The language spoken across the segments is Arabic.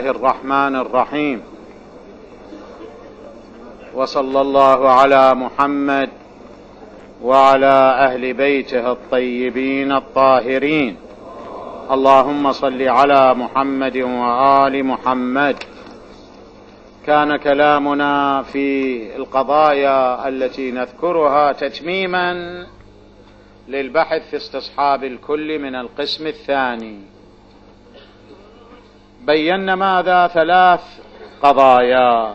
الرحمن الرحيم، وصلى الله على محمد وعلى أهل بيته الطيبين الطاهرين. اللهم صل على محمد وآل محمد. كان كلامنا في القضايا التي نذكرها تتميما للبحث في استصحاب الكل من القسم الثاني. بينا ماذا؟ 3 قضايا.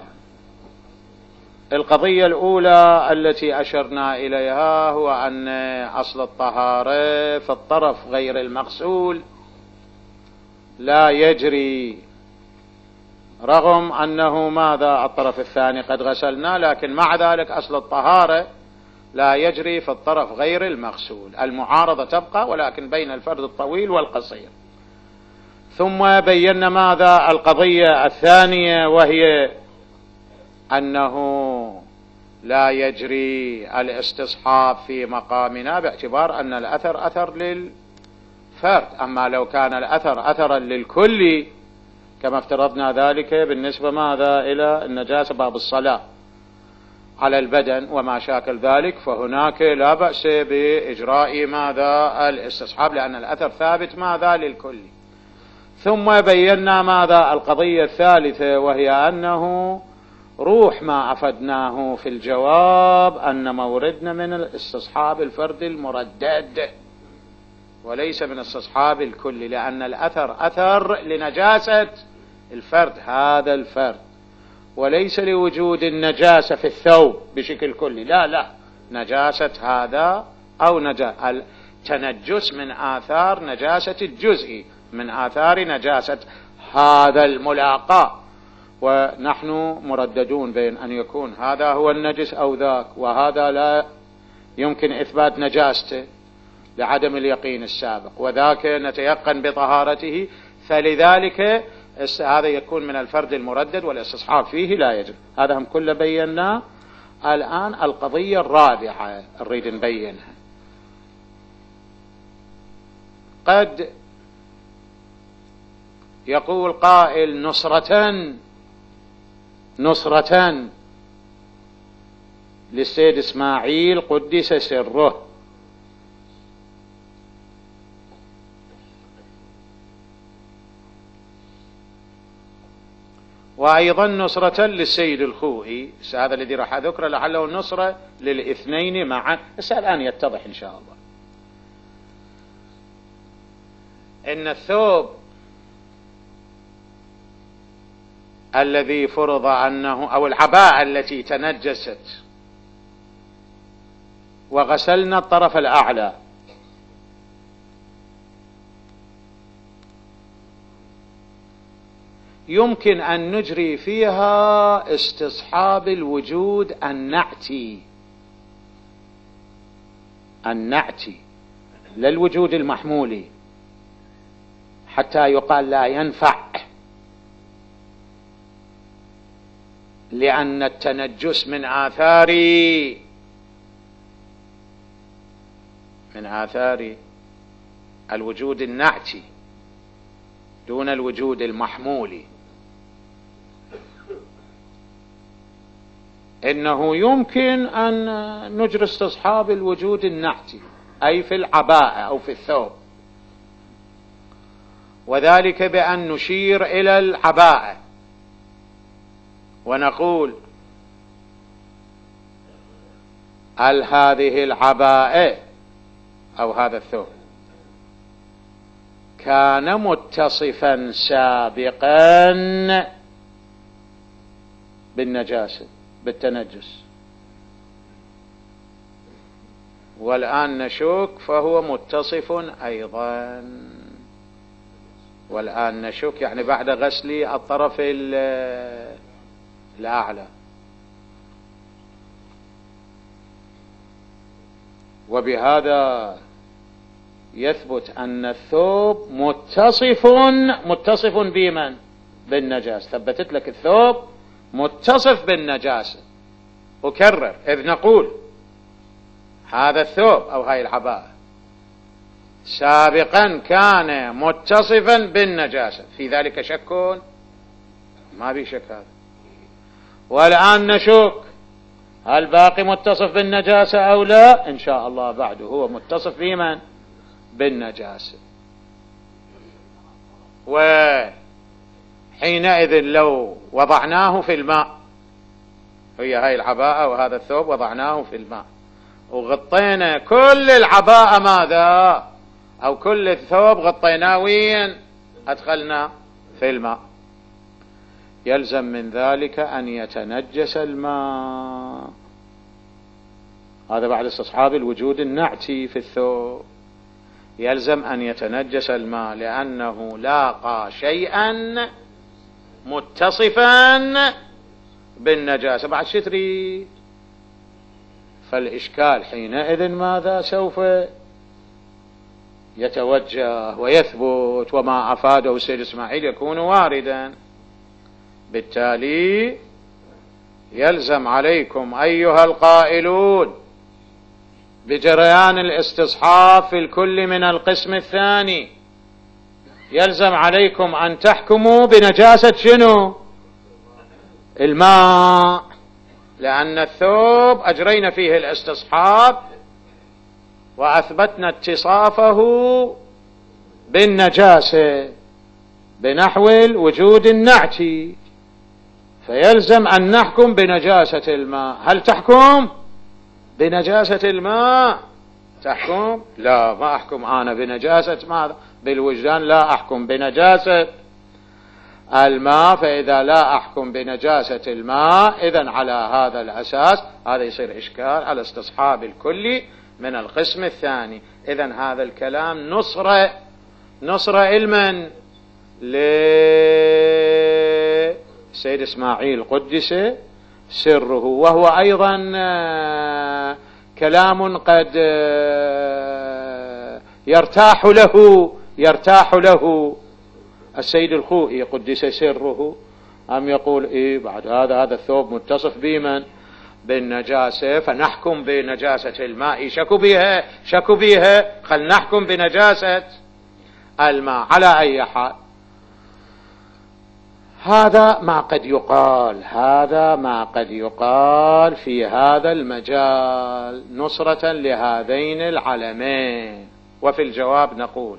القضية الأولى التي أشرنا إليها هو أن أصل الطهارة في الطرف غير المغسول لا يجري، رغم أنه ماذا الطرف الثاني قد غسلنا، لكن مع ذلك أصل الطهارة لا يجري في الطرف غير المغسول. المعارضة تبقى، ولكن بين الفرد الطويل والقصير. ثم بينا ماذا؟ القضية الثانية، وهي أنه لا يجري الاستصحاب في مقامنا باعتبار أن الأثر أثر للفرد. أما لو كان الأثر أثرا للكل كما افترضنا ذلك بالنسبة ماذا إلى النجاسة باب الصلاة على البدن وما شاكل ذلك، فهناك لا بأس بإجراء ماذا؟ الاستصحاب، لأن الأثر ثابت ماذا؟ للكل. ثم بينا ماذا؟ القضية الثالثة، وهي أنه روح ما أفدناه في الجواب أن موردنا من الاستصحاب الفرد المردد وليس من استصحاب الكل، لأن الأثر أثر لنجاسة الفرد، هذا الفرد، وليس لوجود النجاسة في الثوب بشكل كلي. لا، نجاسة هذا أو التنجس من آثار نجاسة الجزء، من آثار نجاسة هذا الملاقاة، ونحن مرددون بين أن يكون هذا هو النجس أو ذاك، وهذا لا يمكن إثبات نجاسته لعدم اليقين السابق، وذاك نتيقن بطهارته، فلذلك هذا يكون من الفرد المردد والاستصحاب فيه لا يجب. هذا هم كله بيناه. الآن القضية الرابعة نريد نبينها. قد يقول قائل نصرة للسيد إسماعيل قدس سره، وأيضا نصرة للسيد الخوئي. هذا الذي راح أذكره لعله النصرة للاثنين معا، بس الآن يتضح إن شاء الله. إن الثوب الذي فرض أنه، أو العباءة التي تنجست وغسلنا الطرف الأعلى، يمكن أن نجري فيها استصحاب الوجود النعتي لا الوجود المحمولي، حتى يقال لا ينفع، لأن التنجس من آثار الوجود النعتي دون الوجود المحمولي. إنه يمكن أن نجري استصحاب الوجود النعتي، أي في العباءة أو في الثوب، وذلك بأن نشير إلى العباءة ونقول: هل هذه العباءة أو هذا الثوب كان متصفا سابقا بالنجاسة بالتنجس، والآن نشك فهو متصف أيضا، والآن نشك يعني بعد غسل الطرف الأعلى. وبهذا يثبت أن الثوب متصف بمن؟ بالنجاسة. ثبتت لك الثوب متصف بالنجاسة. أكرر، إذ نقول هذا الثوب أو هاي العباءة سابقا كان متصفا بالنجاسة، في ذلك شك؟ ما بي شك هذا. والآن نشك هل باقي متصف بالنجاسة أو لا؟ إن شاء الله بعد هو متصف بمن؟ بالنجاسة. وحينئذ لو وضعناه في الماء، هي هاي العباءة وهذا الثوب وضعناه في الماء وغطينا كل العباءة ماذا؟ أو كل الثوب غطيناه وين؟ أدخلنا في الماء، يلزم من ذلك أن يتنجس الماء. هذا بعد استصحاب الوجود النعتي في الثوب، يلزم أن يتنجس الماء لأنه لاقى شيئا متصفا بالنجاسة. بعد شو تريد؟ فالإشكال حينئذ ماذا؟ سوف يتوجه ويثبت، وما أفاده السيد إسماعيل يكون واردا. بالتالي يلزم عليكم أيها القائلون بجريان الاستصحاب في الكل من القسم الثاني، يلزم عليكم أن تحكموا بنجاسة شنو؟ الماء، لأن الثوب أجرينا فيه الاستصحاب وأثبتنا اتصافه بالنجاسة بنحو الوجود النعتي، فيلزم أن نحكم بنجاسة الماء. هل تحكم بنجاسة الماء؟ تحكم؟ لا، ما أحكم أنا بنجاسة ماذا؟ بالوجدان لا أحكم بنجاسة الماء. فإذا لا أحكم بنجاسة الماء إذن على هذا الأساس هذا يصير إشكال على استصحاب الكلي من القسم الثاني. إذن هذا الكلام نصر علما لسيد إسماعيل قدس سره، وهو أيضا كلام قد يرتاح له السيد الخوئي قدس سره، أم يقول إيه بعد هذا الثوب متصف بمن؟ بالنجاسة، فنحكم بنجاسة الماء. شكوا بها خل نحكم بنجاسة الماء. على أي حال هذا ما قد يقال في هذا المجال نصرة لهذين العلمين. وفي الجواب نقول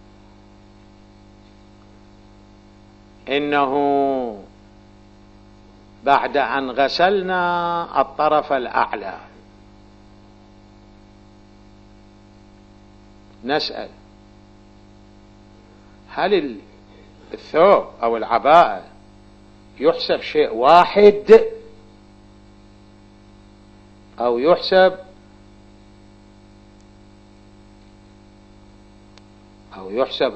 إنه بعد أن غسلنا الطرف الأعلى نسأل هل الثوب أو العباءة يحسب شيء واحد أو يحسب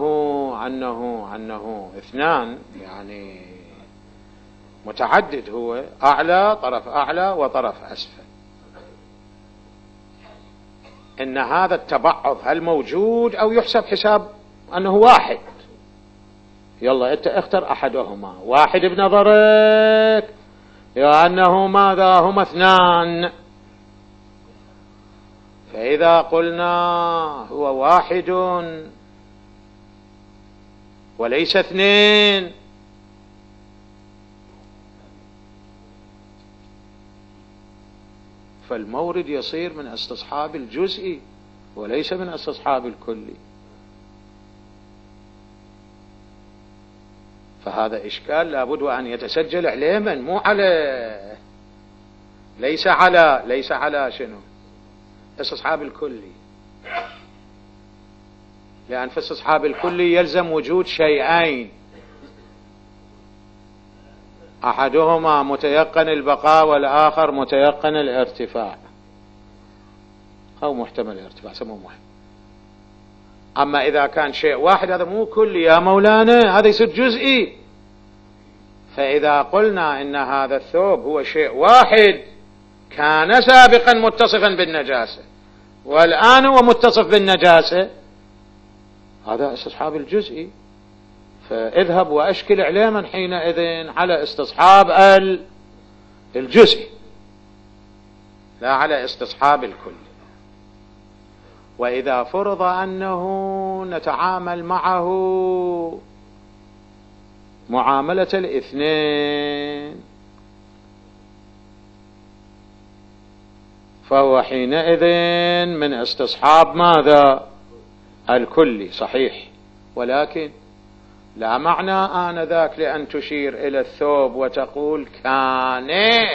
أنه اثنان، يعني متعدد، هو أعلى، طرف أعلى وطرف أسفل. إن هذا التبعض هل موجود أو يحسب حساب أنه واحد؟ يلا أنت اختر أحدهما، واحد بنظرك يا أنه ماذا؟ هما اثنان. فإذا قلنا هو واحد وليس اثنين فالمورد يصير من استصحاب الجزئي وليس من استصحاب الكلي. فهذا إشكال لابد أن يتسجل علما، مو على ليس على شنو؟ استصحاب الكلي. لأن في استصحاب الكلي يلزم وجود شيئين، أحدهما متيقن البقاء والآخر متيقن الارتفاع أو محتمل الارتفاع، سموه محتمل. أما إذا كان شيء واحد هذا مو كلي يا مولانا، هذا يصير جزئي. فإذا قلنا إن هذا الثوب هو شيء واحد كان سابقا متصفا بالنجاسة والآن هو متصف بالنجاسة، هذا استصحاب الجزئي. فاذهب وأشكل علما حينئذ على استصحاب الجزئي لا على استصحاب الكل. وإذا فرض أنه نتعامل معه معاملة الاثنين، فهو حينئذ من استصحاب ماذا؟ الكلي. صحيح، ولكن لا معنى آنذاك لأن تشير إلى الثوب وتقول كان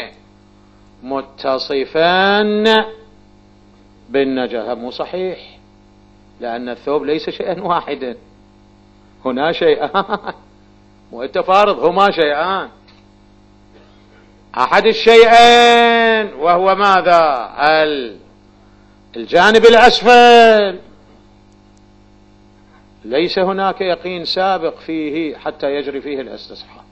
متصفا بالنجاسة. مو صحيح، لأن الثوب ليس شيئا واحدا، هنا شيئان، والتفارض هما شيئان. أحد الشيئين وهو ماذا؟ الجانب الأسفل ليس هناك يقين سابق فيه حتى يجري فيه الاستصحاب،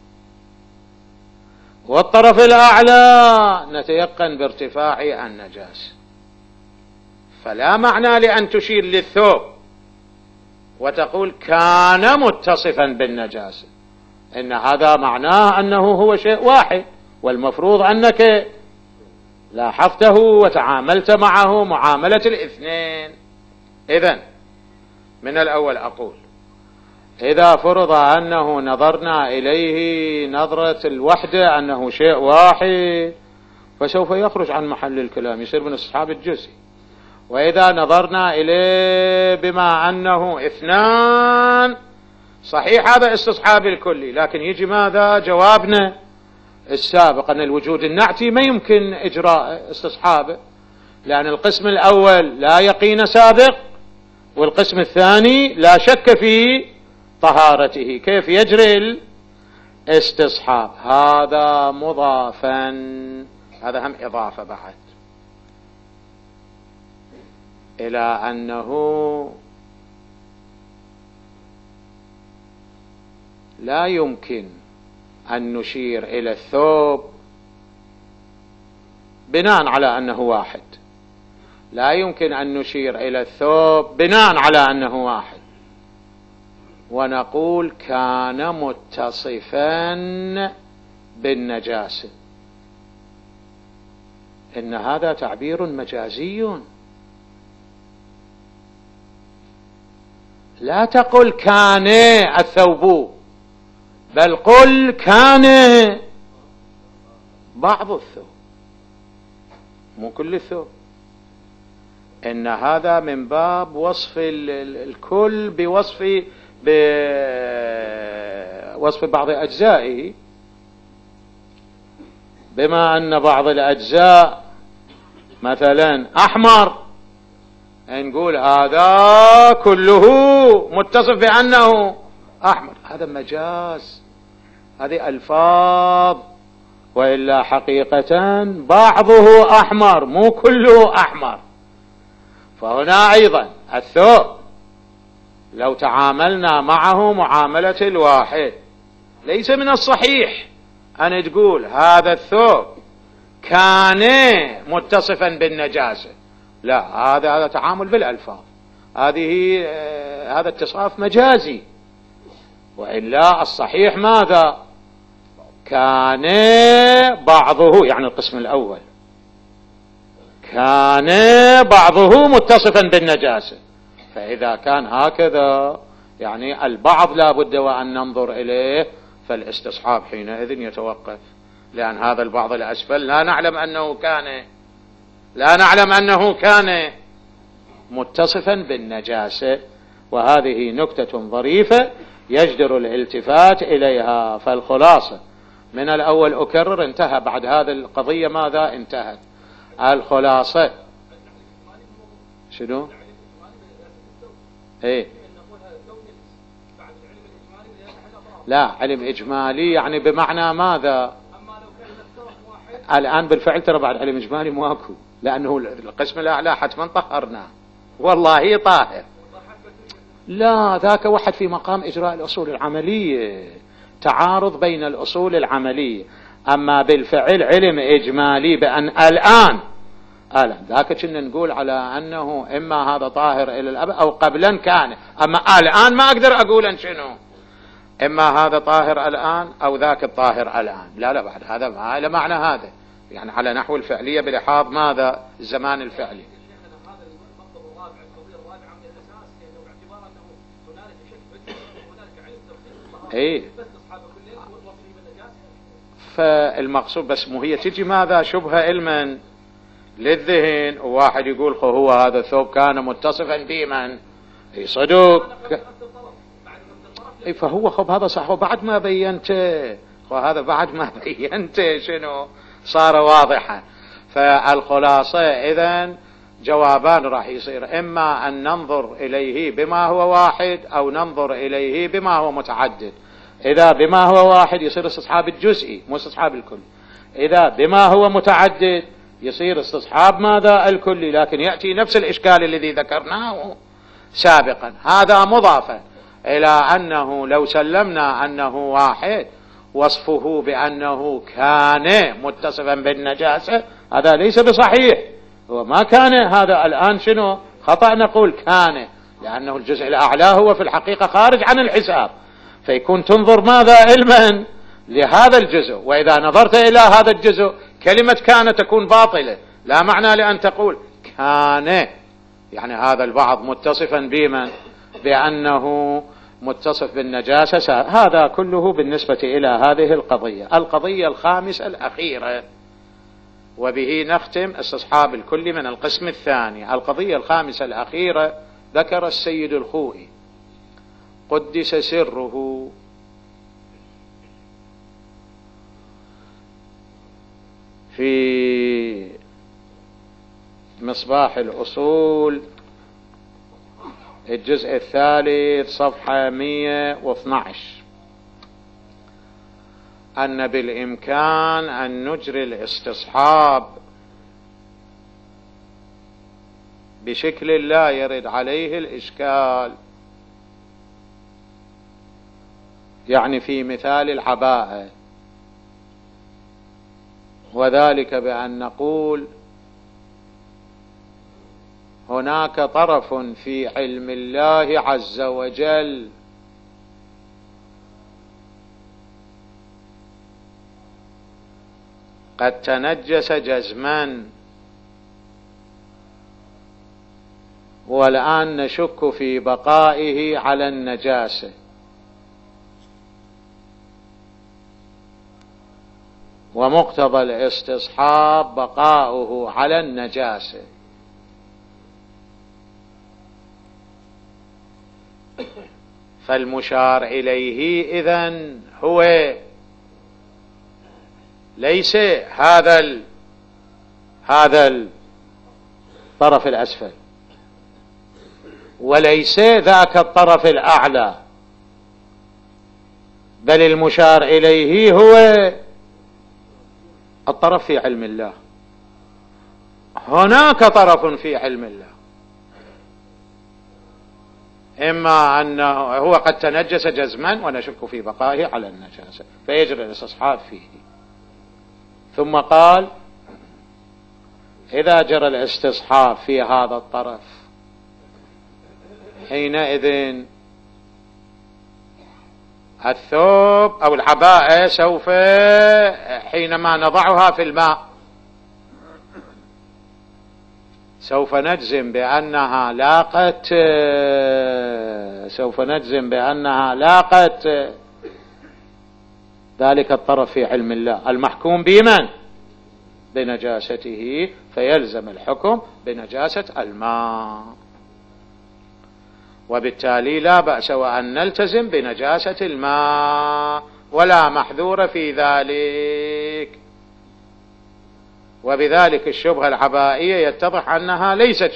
والطرف الأعلى نتيقن بارتفاع النجاسة. فلا معنى لأن تشير للثوب وتقول كان متصفا بالنجاسة، إن هذا معناه أنه هو شيء واحد، والمفروض أنك لاحظته وتعاملت معه معاملة الاثنين. إذن من الأول أقول إذا فرض أنه نظرنا إليه نظرة الوحدة أنه شيء واحد، فسوف يخرج عن محل الكلام، يصير من استصحاب الجزء. وإذا نظرنا إليه بما أنه اثنان، صحيح هذا استصحاب الكلي، لكن يجي ماذا؟ جوابنا السابق أن الوجود النعتي ما يمكن إجراء استصحابه، لأن القسم الأول لا يقين سابق، والقسم الثاني لا شك في طهارته، كيف يجري الاستصحاب؟ هذا مضافا، هذا هم إضافة بعد إلى أنه لا يمكن أن نشير إلى الثوب بناء على أنه واحد، لا يمكن أن نشير إلى الثوب بناء على أنه واحد ونقول كان متصفا بالنجاسة. إن هذا تعبير مجازي، لا تقل كان الثوب، بل قل كان بعض الثوب، مو كل الثوب. إن هذا من باب وصف الكل بوصف بعض أجزائه، بما أن بعض الأجزاء مثلا أحمر نقول هذا كله متصف بأنه أحمر، هذا مجاز، هذه ألفاظ، وإلا حقيقة بعضه أحمر مو كله أحمر. فهنا أيضا الثوب لو تعاملنا معه معاملة الواحد، ليس من الصحيح أن تقول هذا الثوب كان متصفا بالنجاسة، لا، هذا تعامل بالألفاظ، هذا اتصاف مجازي. وإلا الصحيح ماذا؟ كان بعضه، يعني القسم الأول كان بعضه متصفا بالنجاسة، فإذا كان هكذا يعني البعض لا بد وأن ننظر إليه، فالاستصحاب حينئذ يتوقف، لأن هذا البعض الأسفل لا نعلم أنه كان متصفا بالنجاسة. وهذه نكتة ظريفة يجدر الالتفات إليها. فالخلاصة من الأول أكرر، انتهى بعد هذه القضية ماذا؟ انتهت الخلاصة. شنو؟ ايه، لا، علم إجمالي يعني بمعنى ماذا؟ الآن بالفعل ترى بعد علم إجمالي ماكو، لأنه القسم الأعلى حتما طهرنا، والله طاهر. لا، ذاك واحد في مقام إجراء الأصول العملية، تعارض بين الأصول العملية. أما بالفعل علم إجمالي بأن الآن ذاك كنا نقول على أنه إما هذا طاهر إلى الأبد أو قبلا كان، أما الآن ما أقدر أقول أن شنو، إما هذا طاهر الآن أو ذاك الطاهر الآن. لا، بعد هذا ما إلى معنى هذا، يعني على نحو الفعلية بلحاظ ماذا؟ الزمان الفعلي. ايه، فالمقصود بس مو هي تجي ماذا شبهة علما للذهن، وواحد يقول هو هذا الثوب كان متصفا بمن صدوق، فهو خب هذا صح، وبعد ما بينته وهذا بعد ما بينته شنو صار واضحا. فالخلاصة إذن جوابان راح يصير، إما أن ننظر إليه بما هو واحد أو ننظر إليه بما هو متعدد. إذا بما هو واحد يصير استصحاب الجزئي مو استصحاب الكلي، إذا بما هو متعدد يصير استصحاب ماذا الكلي، لكن يأتي نفس الإشكال الذي ذكرناه سابقا. هذا مضافا إلى أنه لو سلمنا أنه واحد وصفه بأنه كان متصفا بالنجاسة، هذا ليس بصحيح، هو ما كان، هذا الآن شنو خطأ نقول كان، لأنه الجزء الأعلى هو في الحقيقة خارج عن الحساب، فيكون تنظر ماذا علما لهذا الجزء. وإذا نظرت إلى هذا الجزء كلمة كان تكون باطلة، لا معنى لأن تقول كان يعني هذا البعض متصفا بمن بأنه متصف بالنجاسة. هذا كله بالنسبة إلى هذه القضية. القضية الخامسة الأخيرة، وبه نختم استصحاب الكل من القسم الثاني. القضية الخامسة الأخيرة ذكر السيد الخوئي قدس سره في مصباح الأصول الجزء الثالث صفحة 112 أن بالإمكان أن نجري الاستصحاب بشكل لا يرد عليه الإشكال، يعني في مثال العباءة، وذلك بأن نقول هناك طرف في علم الله عز وجل قد تنجس جزما، والآن نشك في بقائه على النجاسة، ومقتضى الاستصحاب بقاؤه على النجاسة. فالمشار إليه إذن هو ليس هذا الطرف الأسفل، وليس ذاك الطرف الأعلى، بل المشار إليه هو الطرف في علم الله. هناك طرف في علم الله، إما أنه هو قد تنجس جزما ونشك في بقائه على النجاسة فيجري الاستصحاب فيه. ثم قال إذا جرى الاستصحاب في هذا الطرف حينئذ الثوب أو العباءة سوف حينما نضعها في الماء سوف نجزم بأنها لاقت ذلك الطرف في علم الله المحكوم بمن بنجاسته، فيلزم الحكم بنجاسة الماء، وبالتالي لا بأس وأن نلتزم بنجاسة الماء ولا محذور في ذلك. وبذلك الشبهة العبائية يتضح أنها ليست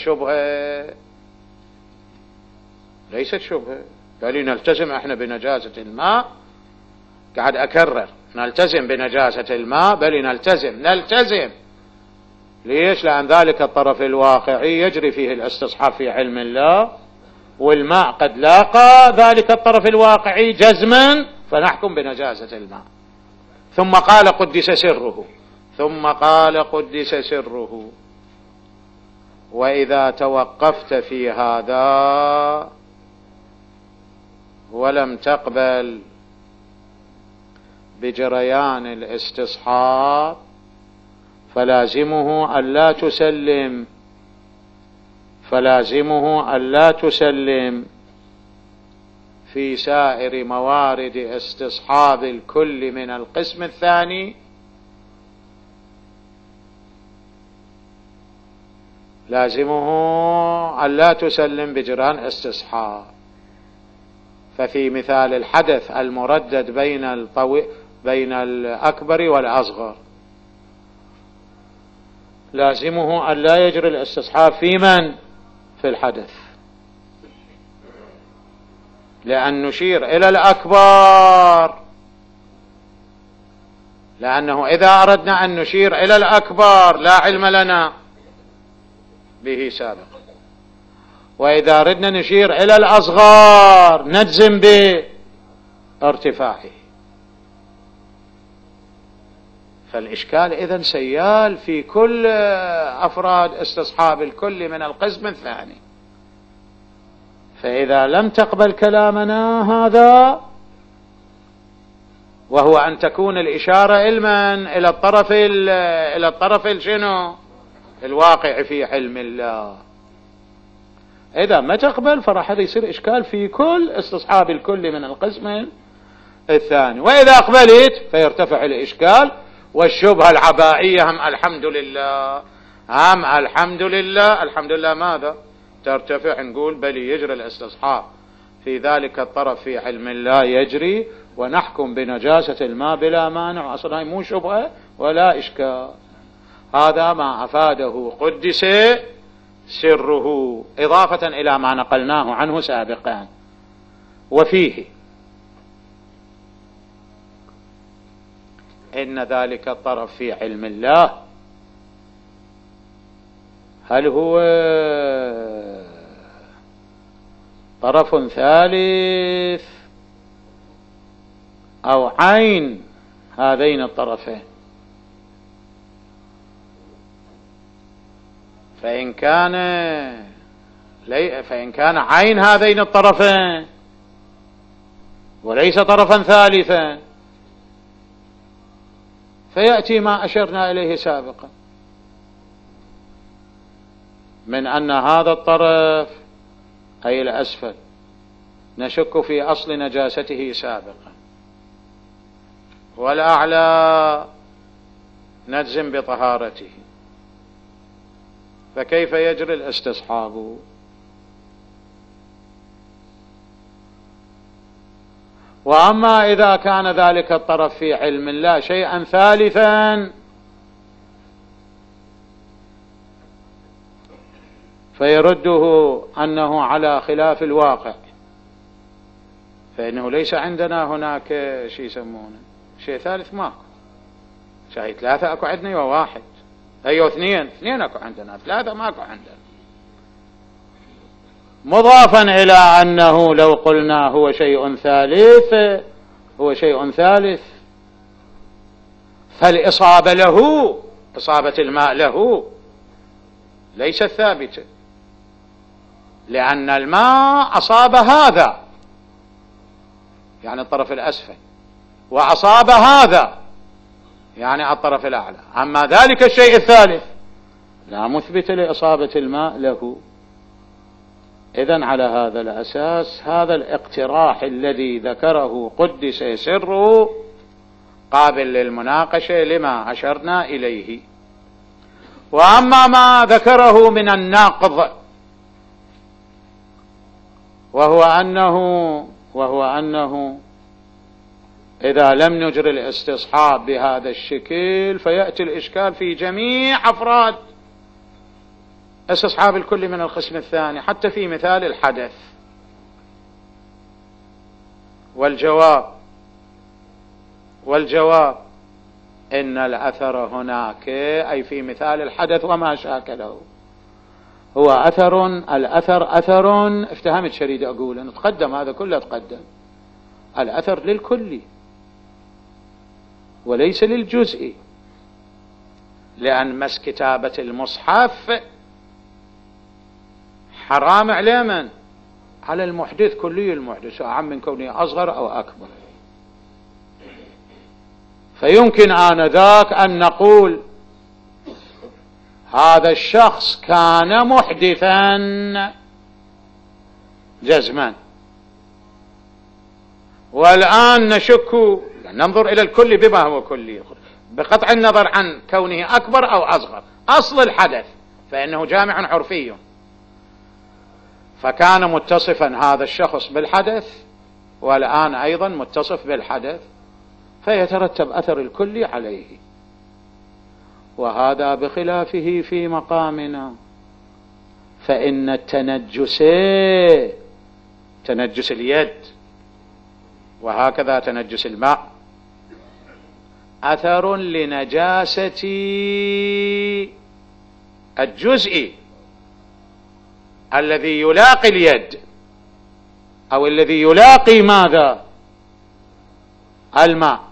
شبهة، قال نلتزم احنا بنجاسة الماء، قاعد أكرر نلتزم بنجاسة الماء، بل نلتزم ليش؟ لأن ذلك الطرف الواقعي يجري فيه الاستصحاب في علم الله، والماء قد لاقى ذلك الطرف الواقعي جزما فنحكم بنجاسة الماء. ثم قال قدس سره. وإذا توقفت في هذا ولم تقبل بجريان الاستصحاب فلازمه ألا تسلم في سائر موارد استصحاب الكل من القسم الثاني لازمه أن لا تسلم بجران استصحاب. ففي مثال الحدث المردد بين الأكبر والأصغر لازمه أن لا يجري الاستصحاب في من؟ في الحدث، لأن نشير إلى الأكبر، لأنه إذا أردنا أن نشير إلى الأكبر لا علم لنا به سابقا، وإذا أردنا نشير إلى الأصغر نجزم بارتفاعه. فالإشكال إذن سيال في كل أفراد استصحاب الكل من القسم الثاني. فإذا لم تقبل كلامنا هذا، وهو أن تكون الإشارة علما إلى الطرف شنو؟ الواقع في علم الله. إذا ما تقبل فراح يصير إشكال في كل استصحاب الكل من القسم الثاني. وإذا أقبلت فيرتفع الإشكال والشبهة العبائية هم الحمد لله، هم الحمد لله. الحمد لله ماذا؟ ترتفع، نقول بل يجري الاستصحاب في ذلك الطرف في علم الله يجري، ونحكم بنجاسة الماء بلا مانع. أصلا هي مو شبهة ولا إشكال، هذا ما أفاده قدس سره إضافة إلى ما نقلناه عنه سابقا. وفيه إن ذلك الطرف في علم الله هل هو طرف ثالث أو عين هذين الطرفين؟ فإن كان عين هذين الطرفين وليس طرفا ثالثا فيأتي ما أشرنا إليه سابقا من أن هذا الطرف أي الأسفل نشك في أصل نجاسته سابقا، والأعلى نجزم بطهارته، فكيف يجري الاستصحاب؟ وأما إذا كان ذلك الطرف في علم الله شيئا ثالثا فيرده أنه على خلاف الواقع، فإنه ليس عندنا هناك شيء يسمونه شيء ثالث، ماكو شيء ثلاثة أكو عندنا وواحد، أيوه اثنين أكو عندنا، ثلاثة ماكو عندنا. مضافا إلى أنه لو قلنا هو شيء ثالث فالإصابة له، إصابة الماء له ليست ثابتة، لأن الماء أصاب هذا يعني الطرف الأسفل، وأصاب هذا يعني الطرف الأعلى. أما ذلك الشيء الثالث لا مثبت لإصابة الماء له. إذن على هذا الأساس هذا الاقتراح الذي ذكره قدس سره قابل للمناقشة لما أشرنا إليه. وأما ما ذكره من النقض وهو أنه إذا لم نجري الاستصحاب بهذا الشكل فيأتي الإشكال في جميع أفراد استصحاب الكل من القسم الثاني، حتى في مثال الحدث. والجواب إن الأثر هناك أي في مثال الحدث وما شاكله هو الأثر أثر، افتهمت شريد أقول أن تقدم هذا كله، تقدم الأثر للكل وليس للجزء، لأن مس كتابة المصحف حرام على من؟ على المحدث، كلي المحدث أعم من كونه أصغر أو أكبر. فيمكن آنذاك أن نقول هذا الشخص كان محدثا جزما، والآن نشك، ننظر إلى الكل بما هو كلي بقطع النظر عن كونه أكبر أو أصغر. أصل الحدث فإنه جامع عرفي، فكان متصفا هذا الشخص بالحدث والآن أيضا متصف بالحدث، فيترتب أثر الكل عليه. وهذا بخلافه في مقامنا، فإن التنجس، تنجس اليد وهكذا تنجس الماء، أثر لنجاسة الجزء الذي يلاقي اليد أو الذي يلاقي ماذا؟ الماء.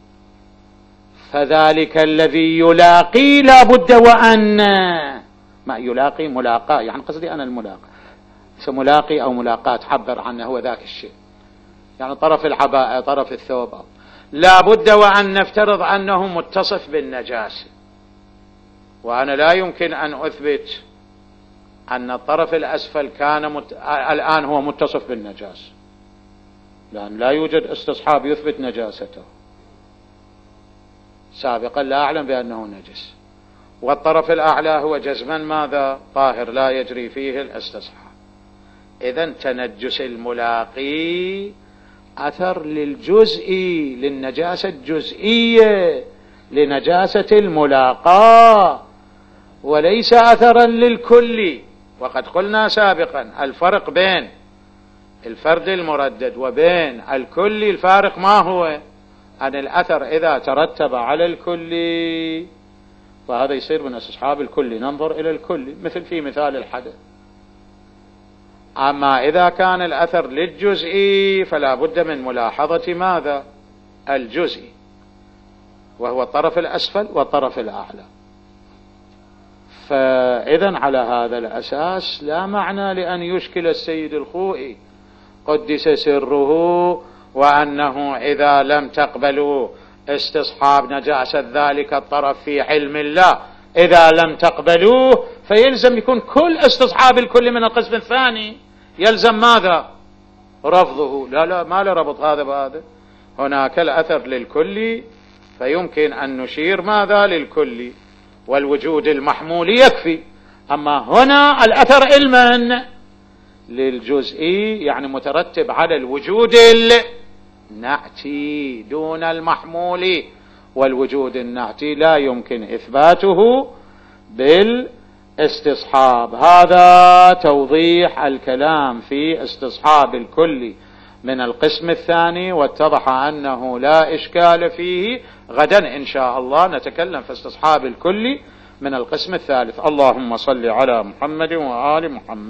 فذلك الذي يلاقي لا بد وأن ما يلاقي ملاقاة، يعني قصدي أنا الملاقى ملاقي أو ملاقاة، حبر عنه هو ذاك الشيء، يعني طرف العباءة طرف الثوب، لا بد وأن نفترض أنه متصف بالنجاسة. وأنا لا يمكن أن أثبت أن الطرف الأسفل كان الآن هو متصف بالنجاسة، لأن لا يوجد استصحاب يثبت نجاسته. سابقا لا أعلم بأنه نجس، والطرف الأعلى هو جزما ماذا؟ طاهر لا يجري فيه الاستصحاب. إذن تنجس الملاقي أثر للجزء، للنجاسة الجزئية، لنجاسة الملاقاة، وليس أثرا للكل. وقد قلنا سابقا الفرق بين الفرد المردد وبين الكل، الفارق ما هو؟ أن الأثر إذا ترتب على الكل فهذا يصير من استصحاب الكل، ننظر إلى الكل مثل في مثال الحدث. أما إذا كان الأثر للجزء فلا بد من ملاحظة ماذا؟ الجزء، وهو الطرف الأسفل والطرف الأعلى. فإذا على هذا الأساس لا معنى لأن يشكل السيد الخوئي قدس سره وأنه إذا لم تقبلوا استصحاب نجاسة ذلك الطرف في علم الله، إذا لم تقبلوه فيلزم يكون كل استصحاب الكل من القسم الثاني، يلزم ماذا؟ رفضه. لا لا، ما له ربط هذا بهذا. هناك الأثر للكل فيمكن أن نشير ماذا؟ للكل، والوجود المحمول يكفي. أما هنا الأثر علما للجزئي، يعني مترتب على الوجود النعتي دون المحمول، والوجود النعتي لا يمكن إثباته بالاستصحاب. هذا توضيح الكلام في استصحاب الكل من القسم الثاني، واتضح أنه لا إشكال فيه. غدا إن شاء الله نتكلم في استصحاب الكل من القسم الثالث. اللهم صل على محمد وآل محمد.